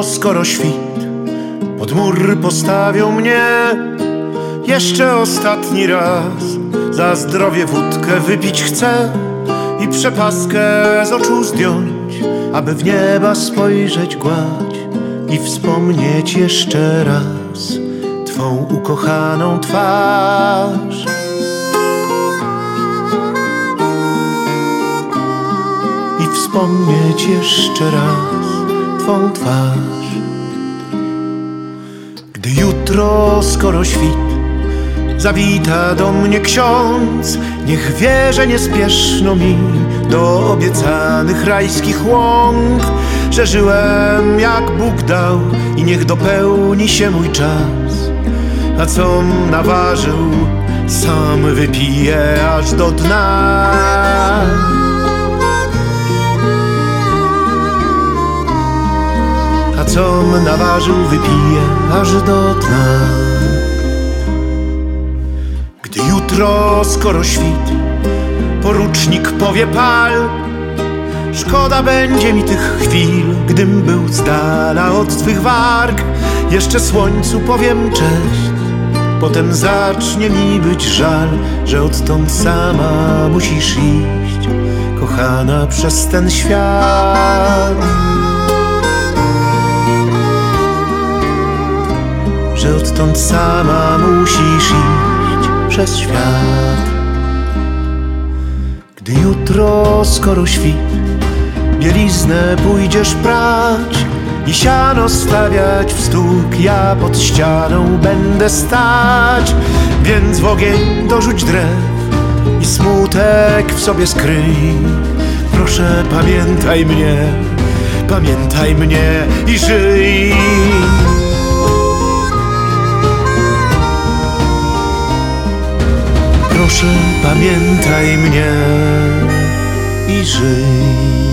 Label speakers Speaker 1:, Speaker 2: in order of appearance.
Speaker 1: skoro świt pod mur postawią mnie, jeszcze ostatni raz za zdrowie wódkę wypić chcę i przepaskę z oczu zdjąć, aby w nieba spojrzeć gładź i wspomnieć jeszcze raz Twą ukochaną twarz. I wspomnieć jeszcze raz Twą twarz. Gdy jutro, skoro świt, zawita do mnie ksiądz, niech wie, że niespieszno mi do obiecanych rajskich łąk, że żyłem jak Bóg dał i niech dopełni się mój czas. A com naważył, sam wypiję aż do dna. A com naważył, wypiję aż do dna. Gdy jutro, skoro świt, porucznik powie pal, szkoda będzie mi tych chwil, gdym był z dala od Twych warg. Jeszcze słońcu powiem cześć, potem zacznie mi być żal, że odtąd sama musisz iść, kochana, przez ten świat. Że odtąd sama musisz iść przez świat. Gdy jutro, skoro świt, bieliznę pójdziesz prać i siano stawiać w stóg, ja pod ścianą będę stać. Więc w ogień dorzuć drew i smutek w sobie skryj. Proszę, pamiętaj mnie i żyj. Proszę, pamiętaj mnie i żyj.